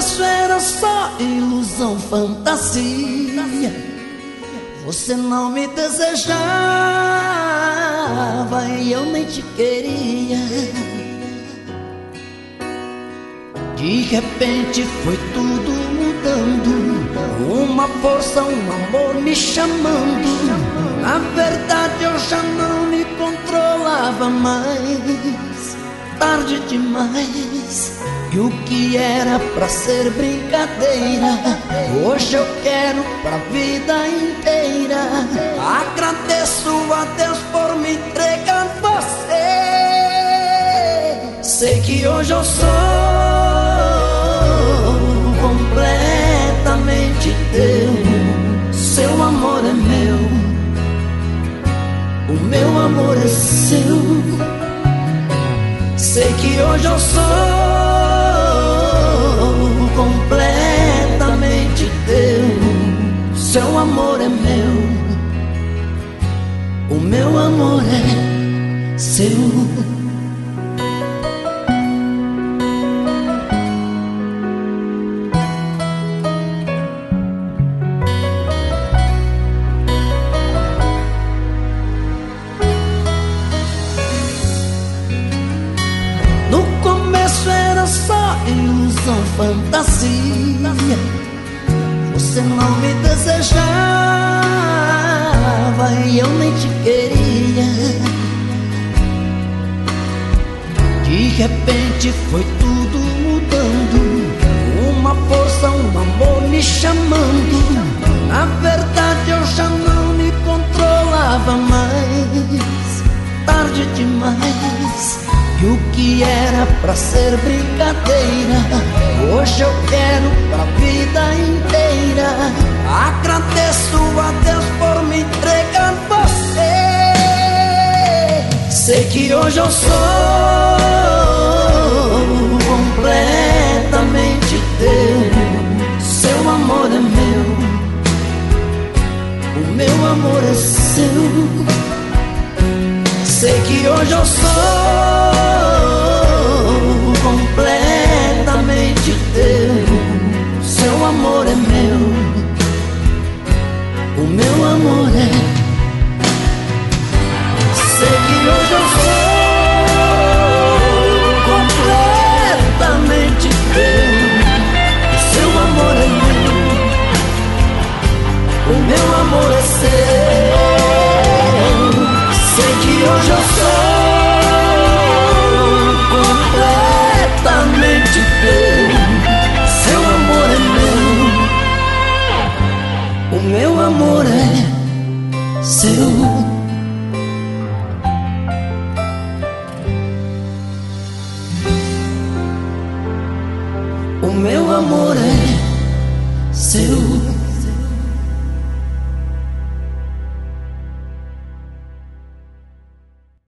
começo era só ilusão, fantasia. Você não me desejava e eu nem te queria. De repente foi tudo mudando, uma força, um amor me chamando. Na verdade eu já não me controlava mais. Tarde demais, e o que era pra ser brincadeira, hoje eu quero pra vida inteira. Agradeço a Deus por me entregar você. Sei que hoje eu sou completamente teu. Seu amor é meu, o meu amor é seu. Sei que hoje eu sou completamente teu. Seu amor é meu, o meu amor é seu. No começo era só ilusão, fantasia. Você não me desejava e eu nem te queria. De repente foi tudo mudando, uma força, um amor me chamando. Na verdade eu já não me controlava mais. Tarde demais, e o que era pra ser brincadeira, hoje eu quero pra vida inteira. Agradeço a Deus por me entregar você. Sei que hoje eu sou completamente teu. Seu amor é meu, o meu amor é seu. Sei que hoje eu sou completamente teu. Seu amor é meu, o meu amor é. Sei que hoje eu sou completamente teu. Seu amor é meu, o meu amor é seu. Sei que hoje eu sou completamente teu. Seu amor é meu, o meu amor é seu. O meu amor é seu.